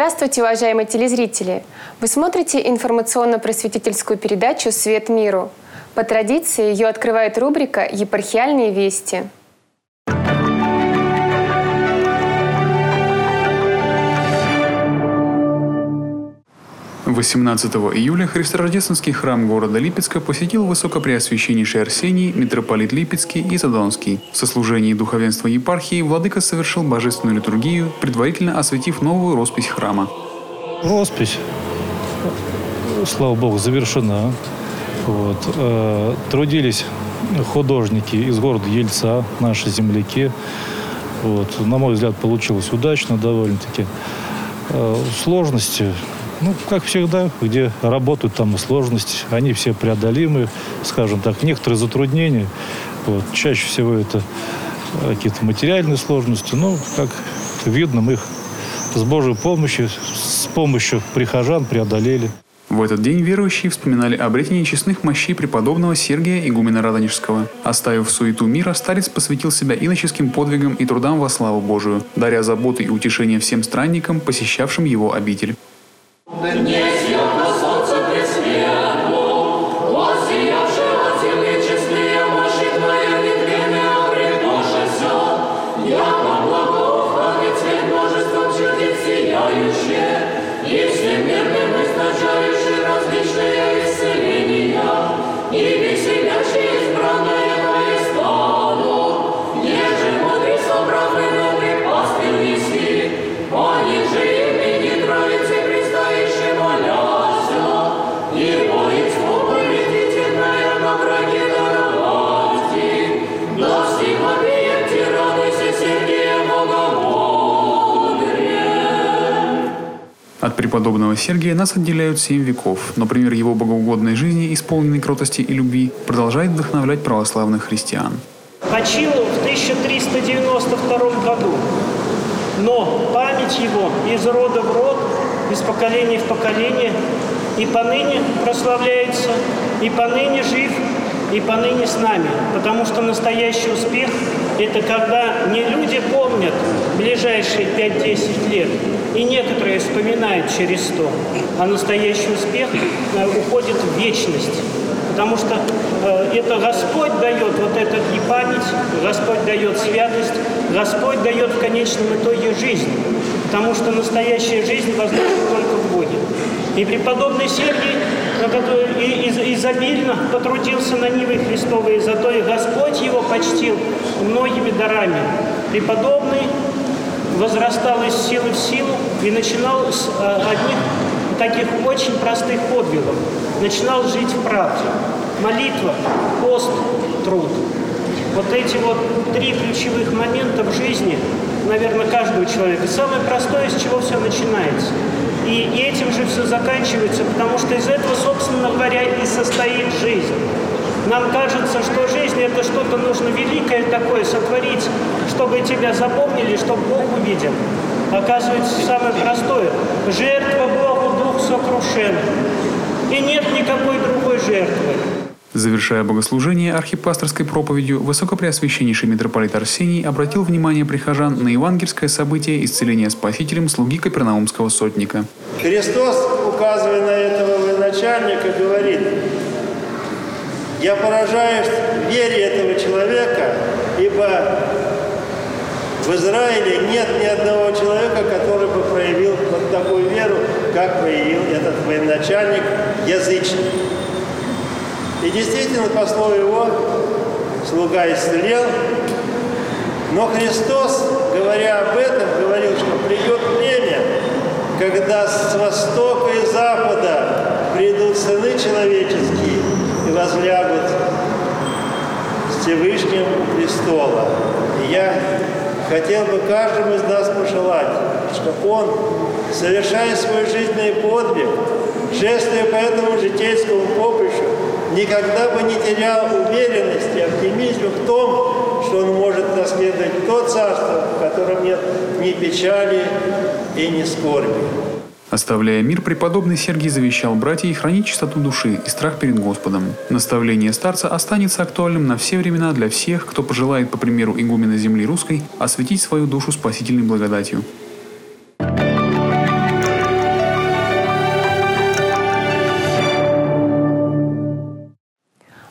Здравствуйте, уважаемые телезрители! Вы смотрите информационно-просветительскую передачу «Свет миру». По традиции ее открывает рубрика «Епархиальные вести». 18 июля Христорождественский храм города Липецка посетил Высокопреосвященнейший Арсений, митрополит Липецкий и Задонский. В сослужении духовенства епархии владыка совершил божественную литургию, предварительно осветив новую роспись храма. Роспись, слава Богу, завершена. Трудились художники из города Ельца, наши земляки. На мой взгляд, получилось удачно довольно-таки. Сложности, как всегда, где работают, там и сложности. Они все преодолимы, скажем так. Некоторые затруднения, чаще всего это какие-то материальные сложности. Как видно, мы их с Божьей помощью, с помощью прихожан преодолели. В этот день верующие вспоминали обретение честных мощей преподобного Сергия игумена Радонежского. Оставив суету мира, старец посвятил себя иноческим подвигам и трудам во славу Божию, даря заботы и утешение всем странникам, посещавшим его обитель. От преподобного Сергия нас отделяют 7 веков, но пример его богоугодной жизни, исполненной кротости и любви, продолжает вдохновлять православных христиан. Почил в 1392 году, но память его из рода в род, из поколения в поколение, и поныне прославляется, и поныне жив, и поныне с нами, потому что настоящий успех – это когда не люди помнят ближайшие 5-10 лет, и некоторые вспоминают через 100, а настоящий успех уходит в вечность. Потому что это Господь дает эту и память, Господь дает святость, Господь дает в конечном итоге жизнь. Потому что настоящая жизнь возможна только в Боге. И преподобный Сергий, который изобильно потрудился на ниве Христовой, зато и Господь его почтил многими дарами. Преподобный возрастал из силы в силу и начинал с одних таких очень простых подвигов. Начинал жить в правде. Молитва, пост, труд. Эти 3 ключевых момента в жизни, наверное, каждого человека. Самое простое, с чего все начинается. И этим же все заканчивается, потому что из этого, собственно говоря, и состоит жизнь. Нам кажется, что жизнь – это что-то нужно великое такое сотворить, чтобы тебя запомнили, чтобы Бог увидел. Оказывается, самое простое – жертва Богу дух сокрушен. И нет никакой другой жертвы. Завершая богослужение архипасторской проповедью, Высокопреосвященнейший митрополит Арсений обратил внимание прихожан на евангельское событие исцеления Спасителем слуги капернаумского сотника. Христос, указывая на этого военачальника, говорит: «Я поражаюсь вере этого человека, ибо в Израиле нет ни одного человека, который бы проявил такую веру, как проявил этот военачальник язычник». И действительно, по слову его, слуга исцелел. Но Христос, говоря об этом, говорил, что придет время, когда с востока и запада придут сыны человеческие и возлягут с Всевышним у престола. И я хотел бы каждому из нас пожелать, чтобы он, совершая свой жизненный подвиг, шествуя по этому житейскому поприщу, никогда бы не терял уверенности, оптимизма в том, что он может наследовать то царство, в котором нет ни печали и ни скорби. Оставляя мир, преподобный Сергий завещал братьям хранить чистоту души и страх перед Господом. Наставление старца останется актуальным на все времена для всех, кто пожелает, по примеру игумена земли русской, осветить свою душу спасительной благодатью.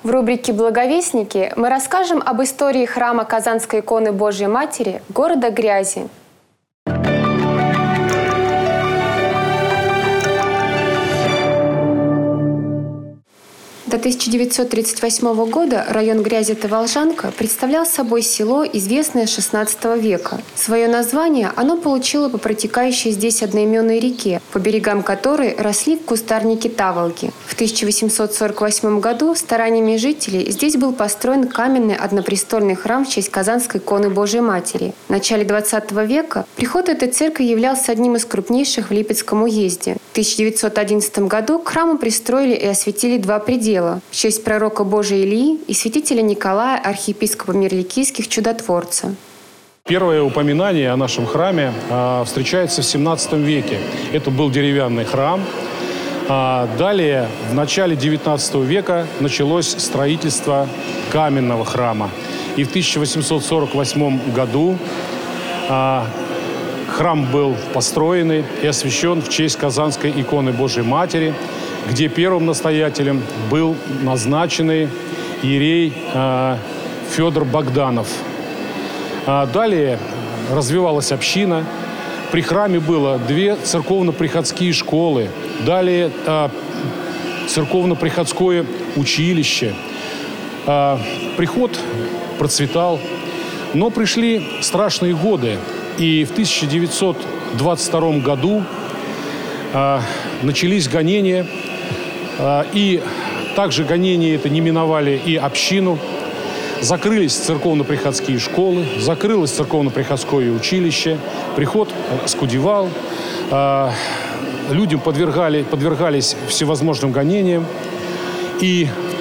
В рубрике «Благовестники» мы расскажем об истории храма Казанской иконы Божией Матери города Грязи. До 1938 года район Грязи-Таволжанка представлял собой село, известное с XVI века. Свое название оно получило по протекающей здесь одноименной реке, по берегам которой росли кустарники таволги. В 1848 году стараниями жителей здесь был построен каменный однопрестольный храм в честь Казанской иконы Божией Матери. В начале XX века приход этой церкви являлся одним из крупнейших в Липецком уезде. В 1911 году к храму пристроили и осветили два предела в честь пророка Божия Илии и святителя Николая, архиепископа Мирликийских, чудотворца. Первое упоминание о нашем храме встречается в XVII веке. Это был деревянный храм. Далее, в начале XIX века, началось строительство каменного храма. И в 1848 году храм был построен и освящен в честь Казанской иконы Божией Матери, где первым настоятелем был назначенный иерей Федор Богданов. Далее развивалась община. При храме было 2 церковно-приходские школы. Далее церковно-приходское училище. Приход процветал. Но пришли страшные годы. И в 1922 году начались гонения. И также гонения это не миновали и общину. Закрылись церковно-приходские школы, закрылось церковно-приходское училище, приход скудевал, людям подвергались всевозможным гонениям. И в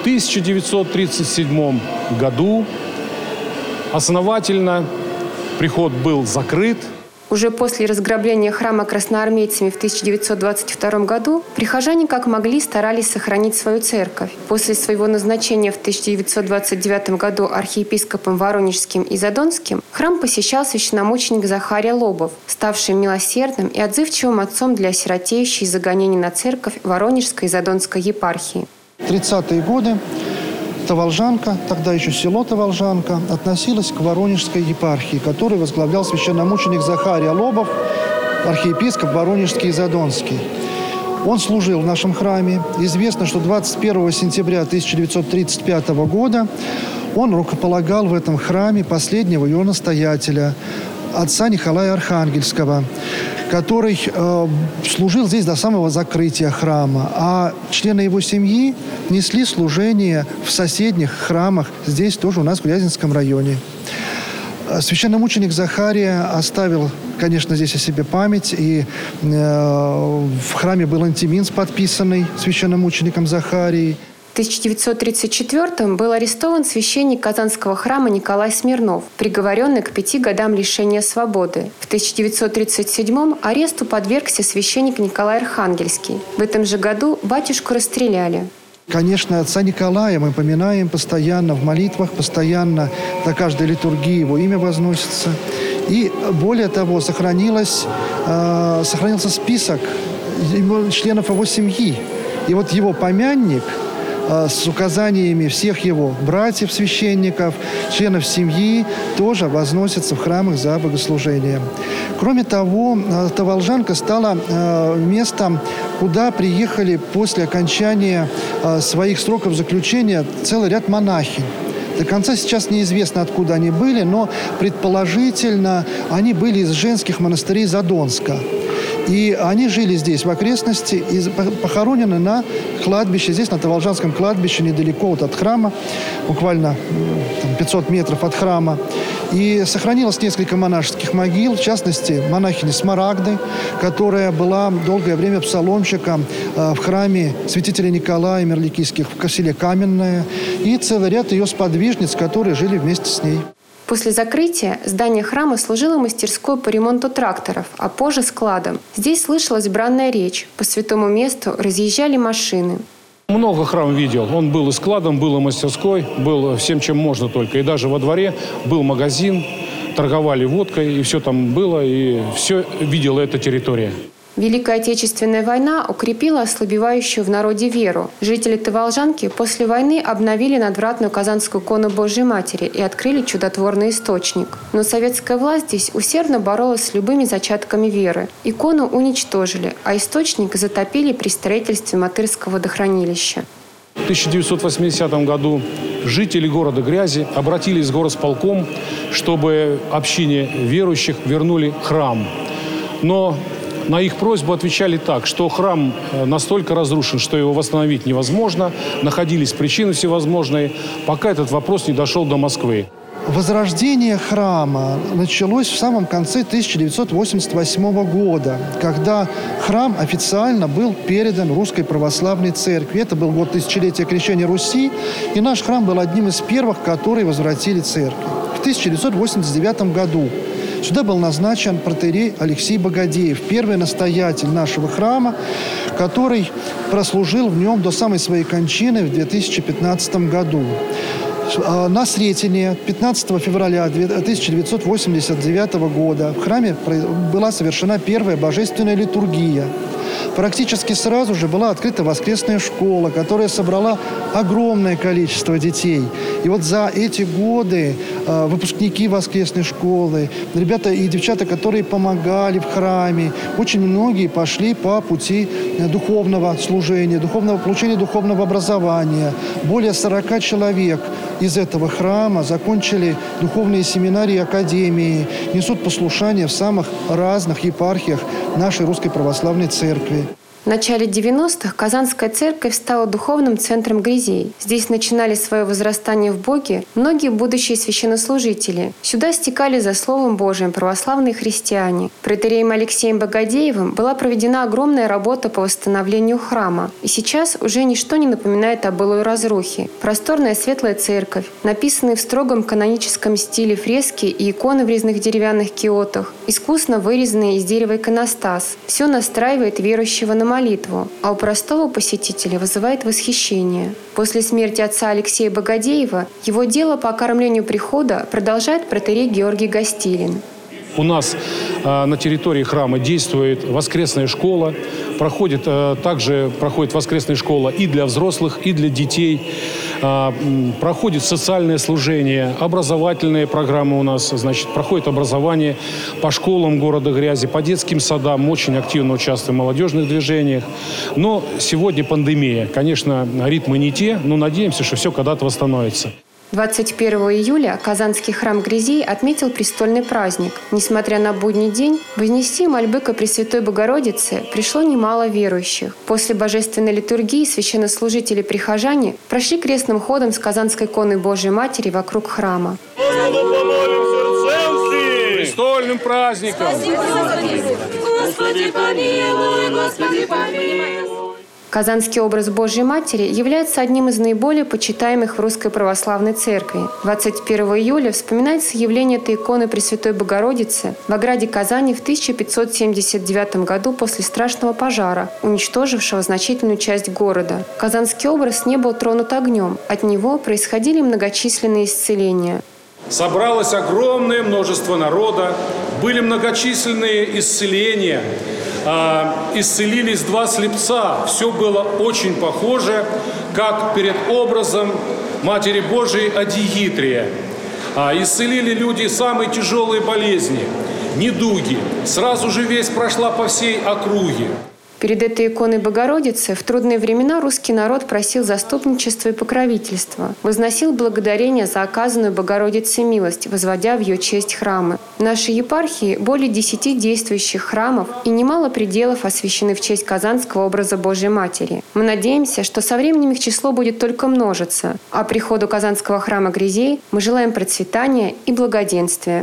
1937 году основательно приход был закрыт. Уже после разграбления храма красноармейцами в 1922 году прихожане как могли старались сохранить свою церковь. После своего назначения в 1929 году архиепископом Воронежским и Задонским храм посещал священномученик Захария Лобов, ставший милосердным и отзывчивым отцом для осиротеющей из-за гонений на церковь Воронежской и Задонской епархии. 30-е годы Таволжанка, тогда еще село Таволжанка, относилось к Воронежской епархии, которую возглавлял священномученик Захария Лобов, архиепископ Воронежский и Задонский. Он служил в нашем храме. Известно, что 21 сентября 1935 года он рукополагал в этом храме последнего его настоятеля, отца Николая Архангельского, который служил здесь до самого закрытия храма. А члены его семьи несли служение в соседних храмах, здесь тоже у нас в Грязинском районе. Священномученик Захария оставил, конечно, здесь о себе память. И в храме был антиминс, подписанный священномучеником Захарией. В 1934-м был арестован священник Казанского храма Николай Смирнов, приговоренный к 5 годам лишения свободы. В 1937-м аресту подвергся священник Николай Архангельский. В этом же году батюшку расстреляли. Конечно, отца Николая мы поминаем постоянно в молитвах, постоянно на каждой литургии его имя возносится. И более того, сохранился список членов его семьи. И вот его помянник с указаниями всех его братьев, священников, членов семьи тоже возносится в храмах за богослужением. Кроме того, Таволжанка стала местом, куда приехали после окончания своих сроков заключения целый ряд монахинь. До конца сейчас неизвестно, откуда они были, но предположительно они были из женских монастырей Задонска. И они жили здесь, в окрестности, и похоронены на кладбище, здесь, на Таволжанском кладбище, недалеко вот от храма, буквально 500 метров от храма. И сохранилось несколько монашеских могил, в частности, монахини Смарагды, которая была долгое время псаломщиком в храме святителя Николая Мирликийских в селе Каменное, и целый ряд ее сподвижниц, которые жили вместе с ней. После закрытия здание храма служило мастерской по ремонту тракторов, а позже складом. Здесь слышалась бранная речь, по святому месту разъезжали машины. Много храм видел. Он был и складом, был и мастерской, был всем, чем можно только. И даже во дворе был магазин, торговали водкой, и все там было, и все видела эта территория. Великая Отечественная война укрепила ослабевающую в народе веру. Жители Таволжанки после войны обновили надвратную Казанскую икону Божьей Матери и открыли чудотворный источник. Но советская власть здесь усердно боролась с любыми зачатками веры. Икону уничтожили, а источник затопили при строительстве Матырского водохранилища. В 1980 году жители города Грязи обратились в горосполком, чтобы общине верующих вернули храм. Но на их просьбу отвечали так, что храм настолько разрушен, что его восстановить невозможно, находились причины всевозможные, пока этот вопрос не дошел до Москвы. Возрождение храма началось в самом конце 1988 года, когда храм официально был передан Русской Православной Церкви. Это был год тысячелетия крещения Руси, и наш храм был одним из первых, которые возвратили церкви. В 1989 году сюда был назначен протоиерей Алексей Богодеев, первый настоятель нашего храма, который прослужил в нем до самой своей кончины в 2015 году. На Сретенье 15 февраля 1989 года в храме была совершена первая божественная литургия. Практически сразу же была открыта воскресная школа, которая собрала огромное количество детей. И вот за эти годы выпускники воскресной школы, ребята и девчата, которые помогали в храме, очень многие пошли по пути духовного служения, получения духовного образования. Более 40 человек из этого храма закончили духовные семинарии и академии, несут послушание в самых разных епархиях нашей Русской Православной Церкви. В начале 90-х Казанская церковь стала духовным центром Грязей. Здесь начинали свое возрастание в Боге многие будущие священнослужители. Сюда стекали за Словом Божиим православные христиане. Протоиереем Алексеем Богодеевым была проведена огромная работа по восстановлению храма. И сейчас уже ничто не напоминает о былой разрухе. Просторная светлая церковь, написанные в строгом каноническом стиле фрески и иконы в резных деревянных киотах, искусно вырезанные из дерева иконостас – все настраивает верующего на молитву, а у простого посетителя вызывает восхищение. После смерти отца Алексея Богодеева его дело по окормлению прихода продолжает протоиерей Георгий Гостилин. У нас на территории храма действует воскресная школа, также проходит воскресная школа и для взрослых, и для детей. Проходит социальное служение, образовательные программы у нас, проходит образование по школам города Грязи, по детским садам, очень активно участвуем в молодежных движениях. Но сегодня пандемия, конечно, ритмы не те, но надеемся, что все когда-то восстановится. 21 июля Казанский храм Грязей отметил престольный праздник. Несмотря на будний день, вознести мольбы ко Пресвятой Богородице пришло немало верующих. После божественной литургии священнослужители-прихожане прошли крестным ходом с Казанской иконой Божьей Матери вокруг храма. Престольным праздником! Господи, помилуй, Господи, помилуй! Казанский образ Божьей Матери является одним из наиболее почитаемых в Русской Православной Церкви. 21 июля вспоминается явление этой иконы Пресвятой Богородицы в ограде Казани в 1579 году после страшного пожара, уничтожившего значительную часть города. Казанский образ не был тронут огнем, от него происходили многочисленные исцеления. Собралось огромное множество народа, были многочисленные исцеления. Исцелились 2 слепца. Все было очень похоже, как перед образом Матери Божией Адиитрия. Исцелили люди самые тяжелые болезни, недуги. Сразу же весть прошла по всей округе. Перед этой иконой Богородицы в трудные времена русский народ просил заступничества и покровительства, возносил благодарение за оказанную Богородице милость, возводя в ее честь храмы. В нашей епархии более 10 действующих храмов и немало пределов освящены в честь Казанского образа Божьей Матери. Мы надеемся, что со временем их число будет только множиться, а приходу Казанского храма Грязей мы желаем процветания и благоденствия.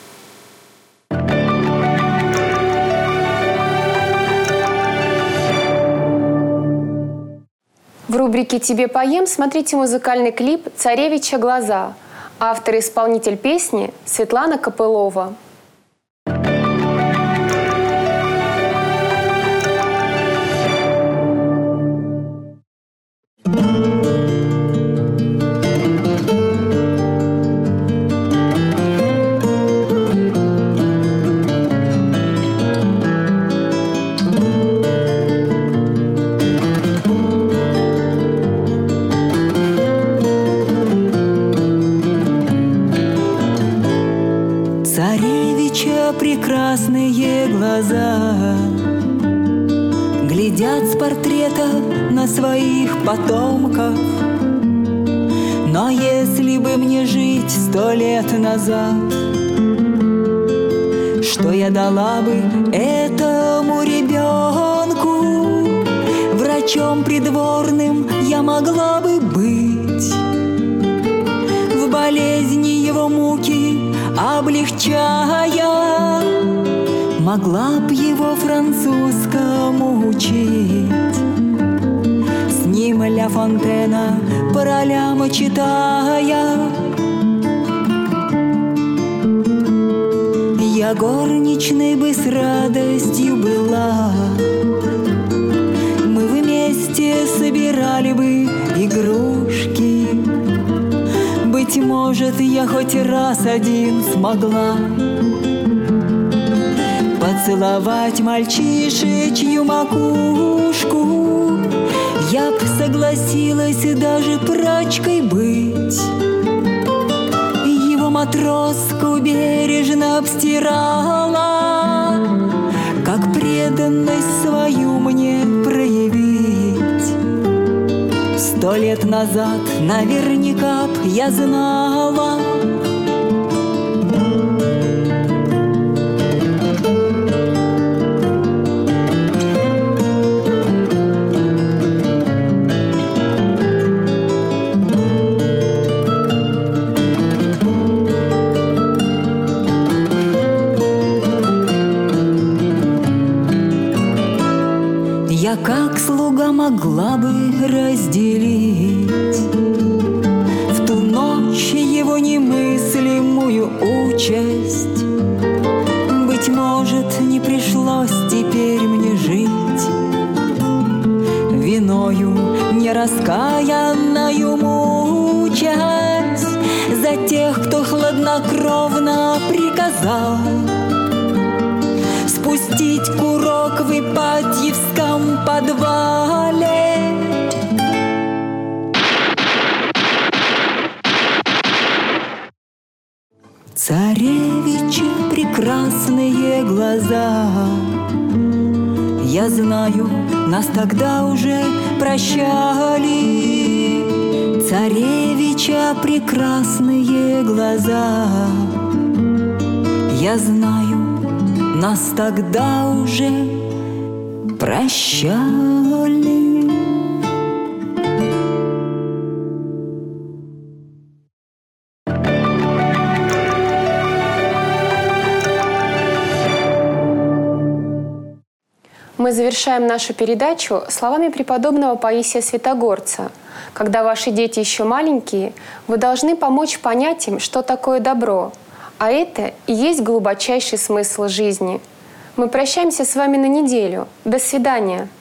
В рубрике «Тебе поем» смотрите музыкальный клип «Царевича глаза». Автор и исполнитель песни Светлана Копылова. глаза глядят с портрета на своих потомков. Но если бы мне жить 100 лет назад, что я дала бы этому ребенку? Врачом придворным я могла бы быть, в болезни его муки облегчая, могла б его французскому учить, с ним Ля Фонтена по ролям читая. Я горничной бы с радостью была, мы вместе собирали бы игрушки. Быть может, я хоть раз один смогла поцеловать мальчишечью макушку. Я б согласилась даже прачкой быть, его матроску бережно обстирала, как преданность свою мне проявить. 100 лет назад наверняка б я знала. Я как слуга могла бы разделить в ту ночь его немыслимую участь. Быть может, не пришлось теперь мне жить виною нераскаянною мучаясь за тех, кто хладнокровно приказал спустить курок в Ипатьевском подвале. Царевича прекрасные глаза, я знаю, нас тогда уже прощали. Царевича прекрасные глаза, я знаю, нас тогда уже прощали. Мы завершаем нашу передачу словами преподобного Паисия Святогорца. Когда ваши дети еще маленькие, вы должны помочь понять им, что такое добро. А это и есть глубочайший смысл жизни. Мы прощаемся с вами на неделю. До свидания.